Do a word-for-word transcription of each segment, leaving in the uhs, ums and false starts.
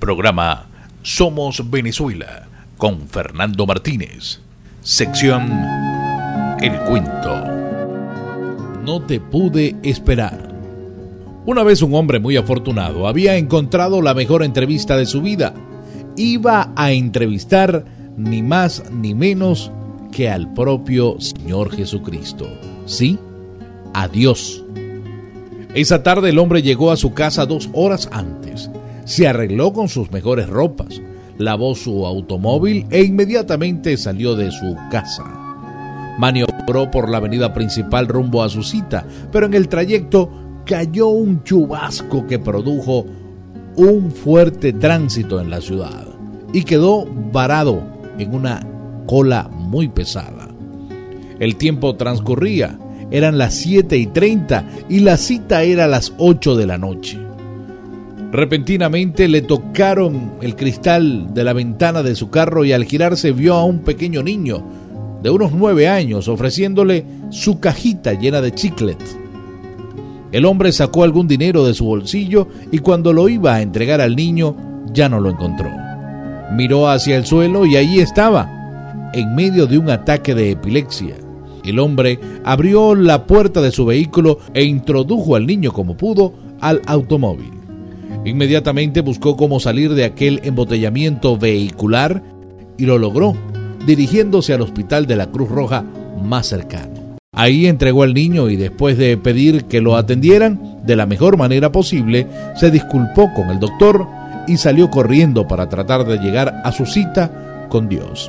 Programa Somos Venezuela con Fernando Martínez. Sección El Cuento. No te pude esperar. Una vez un hombre muy afortunado había encontrado la mejor entrevista de su vida. Iba a entrevistar ni más ni menos que al propio Señor Jesucristo. Sí, a Dios. Esa tarde el hombre llegó a su casa dos horas antes. Se arregló con sus mejores ropas, lavó su automóvil e inmediatamente salió de su casa. Maniobró por la avenida principal rumbo a su cita, pero en el trayecto cayó un chubasco que produjo un fuerte tránsito en la ciudad y quedó varado en una cola muy pesada. El tiempo transcurría, eran las siete y treinta y la cita era a las ocho de la noche. Repentinamente le tocaron el cristal de la ventana de su carro y al girarse vio a un pequeño niño de unos nueve años ofreciéndole su cajita llena de chiclets. El hombre sacó algún dinero de su bolsillo y cuando lo iba a entregar al niño ya no lo encontró. Miró hacia el suelo y allí estaba, en medio de un ataque de epilepsia. El hombre abrió la puerta de su vehículo e introdujo al niño como pudo al automóvil. Inmediatamente buscó cómo salir de aquel embotellamiento vehicular y lo logró, dirigiéndose al hospital de la Cruz Roja más cercano. Ahí entregó al niño y después de pedir que lo atendieran de la mejor manera posible, se disculpó con el doctor y salió corriendo para tratar de llegar a su cita con Dios.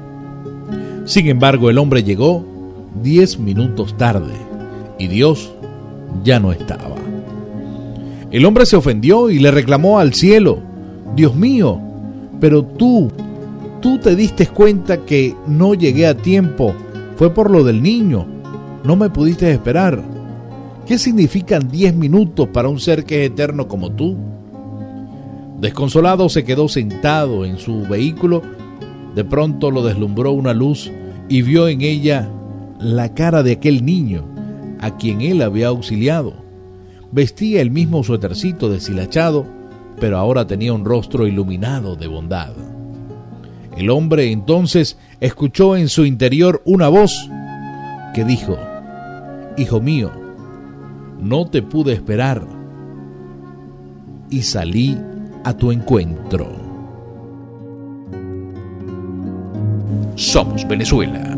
Sin embargo, el hombre llegó diez minutos tarde y Dios ya no estaba. El hombre se ofendió y le reclamó al cielo: Dios mío, pero tú, tú te diste cuenta que no llegué a tiempo, fue por lo del niño, no me pudiste esperar. ¿Qué significan diez minutos para un ser que es eterno como tú? Desconsolado se quedó sentado en su vehículo. De pronto lo deslumbró una luz y vio en ella la cara de aquel niño a quien él había auxiliado. Vestía el mismo suétercito deshilachado, pero ahora tenía un rostro iluminado de bondad. El hombre entonces escuchó en su interior una voz que dijo: Hijo mío, no te pude esperar y salí a tu encuentro. Somos Venezuela.